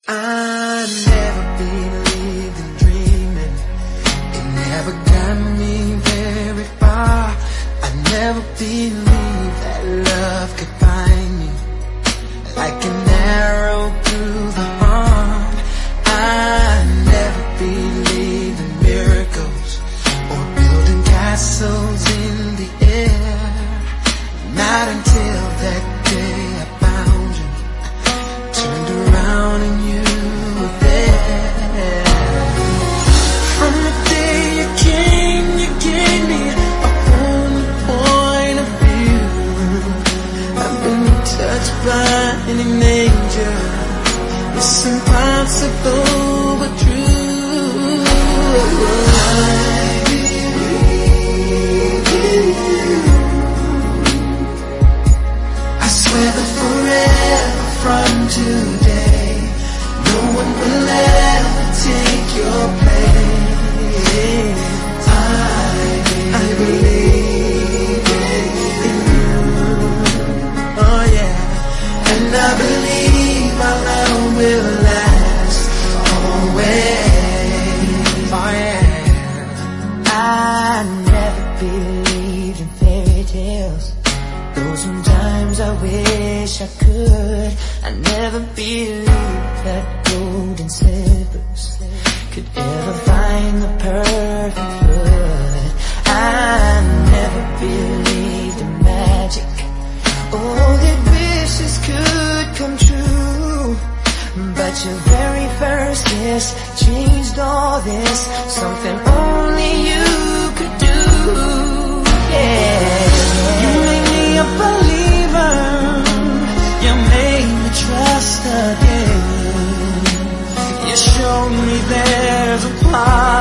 I never believed in dreaming. It never got me very far. I never believed that love could find me like an arrow through the heart. I never believed in miracles or building castles in the air. Not until that day I found you, turned around and you were there. From the day you came, you gave me a whole new point of view. I've been touched by an angel. It's impossible but true. I believe in you. I swear that forever from today, no one will ever take your place. I believe in you. Oh yeah. And I believe our love will last always. Oh yeah. I never believed in fairy tales, though sometimes I wish I could. I never believed that golden slippers could ever find the perfect foot. I never believed in magic, oh, that wishes could come true. But your very first kiss changed all this, something only you could do. Yeah, you made me a believer, you made me trust again. You showed me there's a part